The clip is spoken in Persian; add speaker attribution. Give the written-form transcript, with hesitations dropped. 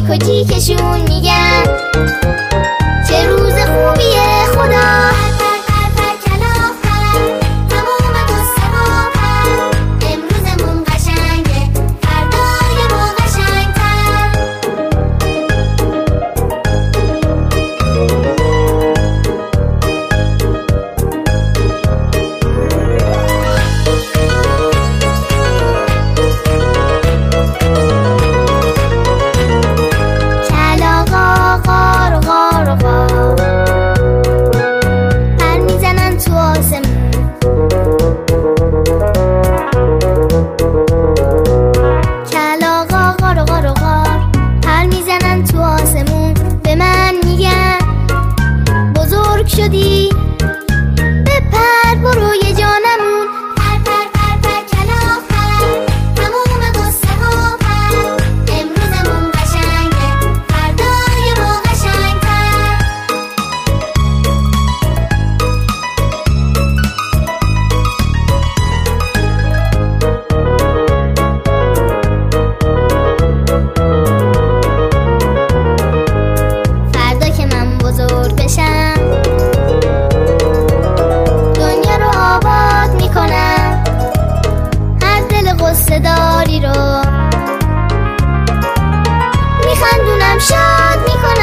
Speaker 1: جیک و جیکشون میگن چه روز خوبیه خدا. شدی بپر برو یه جانمون، پر پر پر پر کلاغ پر، تموم قصه ها پر، امروزمون قشنگه فردای ما قشنگتر. فردا که من بزرگ بشم داری رو میخندونم، شاد میکنم.